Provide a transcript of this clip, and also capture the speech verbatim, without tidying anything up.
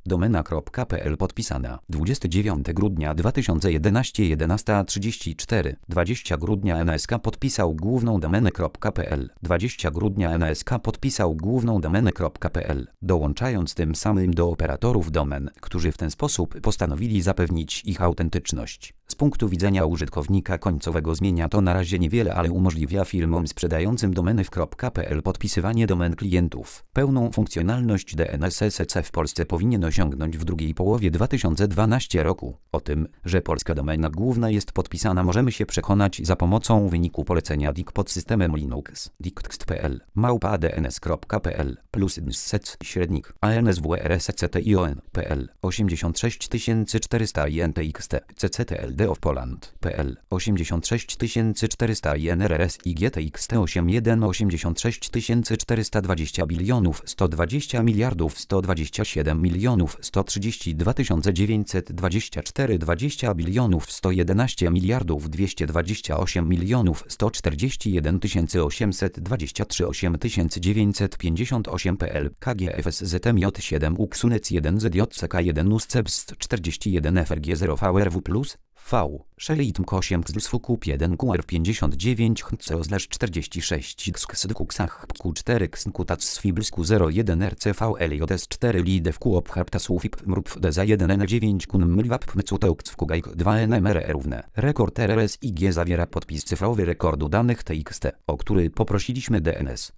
domena.pl podpisana dwudziestego dziewiątego grudnia dwa tysiące jedenastego jedenasta trzydzieści cztery dwudziestego grudnia N S K podpisał główną domenę.pl dwudziestego grudnia N S K podpisał główną domenę.pl, dołączając tym samym do operatorów domen, którzy w ten sposób postanowili zapewnić ich autentyczność. Z punktu widzenia użytkownika końcowego zmienia to na razie niewiele, ale umożliwia firmom sprzedającym domeny w.pl podpisywanie domen klientów. Pełną funkcjonalność D N S S C w Polsce powinien osiągnąć w drugiej połowie dwa tysiące dwunastego roku. O tym, że polska domena główna jest podpisana, możemy się przekonać za pomocą wyniku polecenia D I C pod systemem Linux. dict.pl małpa dns.pl plus dsec średnik answrsction.pl osiemdziesiąt sześć tysięcy czterysta intxt cctld of Poland.pl osiemdziesiąt sześć tysięcy czterysta inrrsigtxt osiem jeden osiemdziesiąt sześć tysięcy czterysta dwadzieścia bilionów sto dwadzieścia miliardów sto dwadzieścia siedem milionów sto trzydzieści dwa tysiące dziewięćset dwadzieścia cztery dwadzieścia bilionów sto jedenaście miliardów dwieście dwadzieścia osiem milionów sto czterdzieści jeden tysięcy osiemset dwadzieścia trzy osiem tysięcy dziewięćset pięćdziesiąt osiem.pl kgfszm siedem uksunec jeden zjck jeden uscebst czterdzieści jeden frg zero vrw plus V, Shelitmk osiem xdusfukup jeden qr pięćdziesiąt dziewięć hco slash czterdzieści sześć xkskdkuksach q cztery ksnkutac sfiblsku zero jeden rcv ljs cztery lidewku obharptasufip mrupf za jeden n dziewięć kun mlwap mcuteukcwkugajk dwa nmr równe. Rekord R S I G zawiera podpis cyfrowy rekordu danych T X T, o który poprosiliśmy D N S.